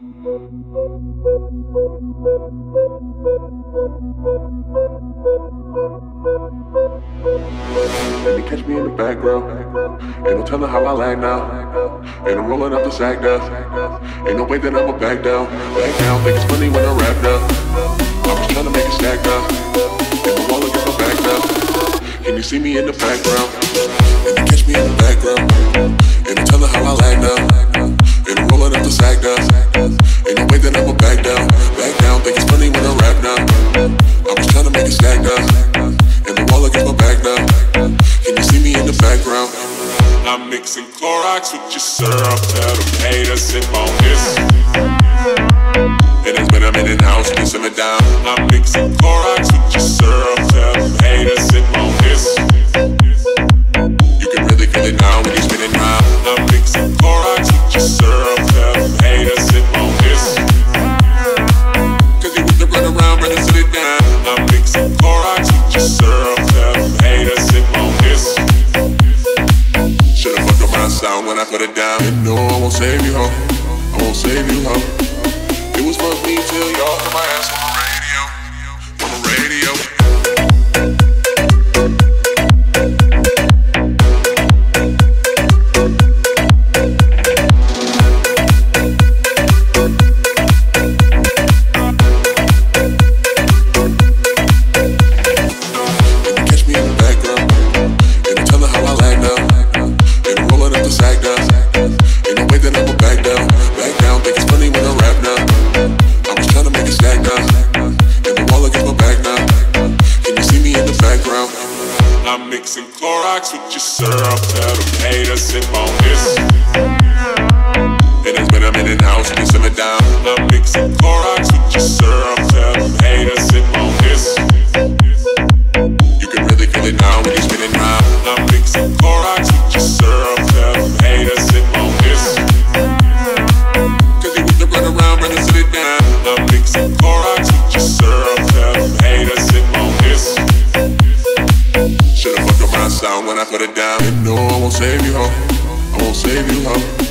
And you catch me in the background. Ain't no telling how I lag now. And I'm rolling up the sack now. Ain't no way that I'ma back down. Back down, think it's funny when I rap now. I'm just trying to make it stack now. And the wall against my back now. Can you see me in the background? And you catch me in the background. Ain't no telling how I lag now. And I'm rolling up the sack now. Ain't no way that I'ma back down. Back down, think it's funny when I rap now. I'm just trying to make it stack now. And the wall against my back now. Can you see me in the background? I'm mixing Clorox with your syrup. Tell them haters sip on this. It has been a minute now, so you simmer down. I'm mixing Clorox with your syrup. Tell them haters sip on this. You can really feel it now when you spin it round. I'm mixing Clorox with your syrup. Tell them haters sip on this. Cause you with the run around, better sit it down. I'm mixing Clorox with your syrup. Tell them haters sip on this. Should've fucked up my sound when I put it down. And no, I won't save you, ho. I won't save you, ho. It was fuck me till y'all heard my ass on the radio. On the radio. I'm mixing Clorox with your syrup. Tell them haters sip on this. It has been a minute now, so you simmer down. I'm mixing Clorox with your syrup. Tell them haters sip on this. You can really feel it now when you spin it round. I'm mixing Clorox with your syrup. Tell them haters sip on this. Cause you with the run around, better sit it down. I'm mixing Clorox with your syrup. Tell them haters sip on this. Should've fucked up my sound when I put it down. And no, I won't save you, ho. I won't save you, ho.